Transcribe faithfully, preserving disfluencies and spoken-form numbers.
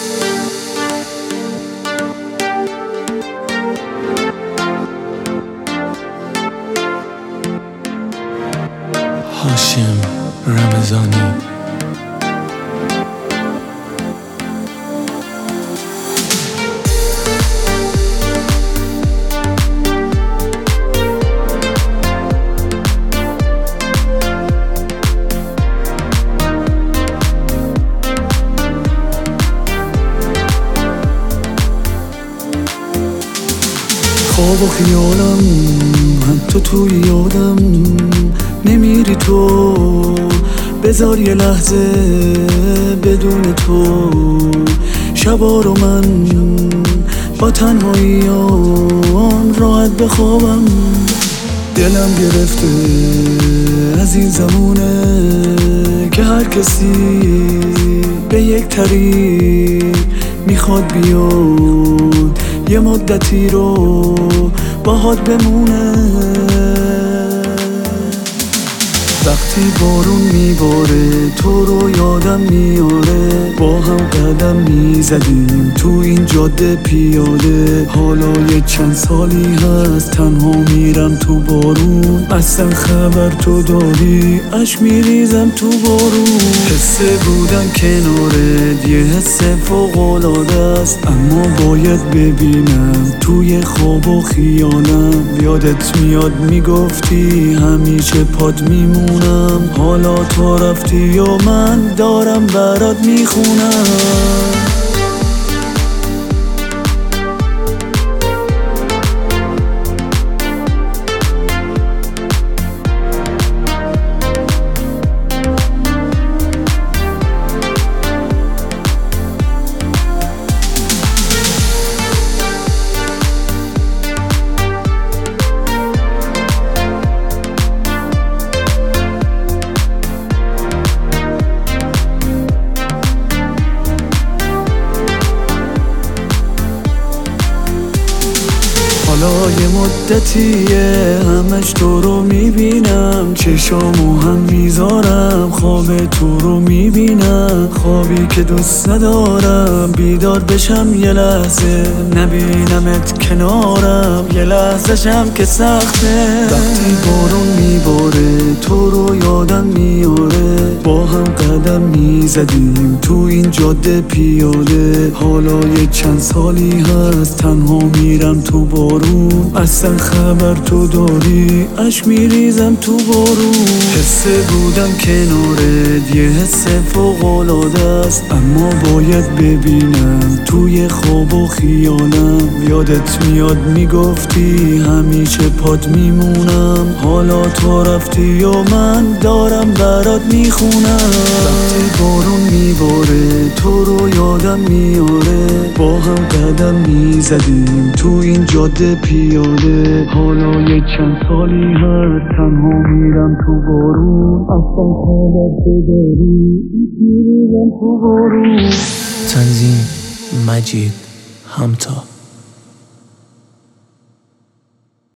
هاشم رمضانی. خواب و خیالم حتی توی یادم نمیری تو، بذار یه لحظه بدون تو شبا رو من با تنهاییام راحت بخوابم. دلم گرفته از این زمونه که هر کسی به یک طریق میخواد بیاد یه مدتی رو باهات بمونه. وقتی بارون میباره تو رو یادم میاره، با هم قدم میزدیم تو این جاده پیاده. حالا یه چند سالی هست تنها میرم تو بارون، اصلا خبر تو داری عشق میریزم تو بارون. حسه بودن کنارت یه حس فوق‌العاده است، اما باید ببینم توی خواب و خیالم. یادت میاد میگفتی همیشه پات میمونم، حالا تو رفتی و من دارم برات میخونم. حالا یه مدتیه همش تو رو میبینم، چشامو هم میذارم خواب تو رو میبینم. خوابی که دوست ندارم بیدار بشم یه لحظه نبینمت کنارم، یه لحظه شم که سخته. وقتی بارون میباره تو رو یادم میاره، با هم قدم میزدیم تو این جاده پیاده. حالا یه چند سالی هست تنها میرم تو بارون، اصلا خبر تو داری عشق میریزم تو بارون. حسه بودم کنارت یه حس فوق‌العاده است، اما باید ببینم توی خواب و خیالم. یادت میاد میگفتی همیشه پات میمونم، حالا تو رفتی و من دارم برات میخونم. وقتی بارون میباره تو رو یادم میاره، با هم قدم میزدیم تو این جاده پیاده. حالا یه چند سالی هست تنها میرم تو بارون، اصلا خبر بداری میرم تو بارون. تنظیم مجید همتا.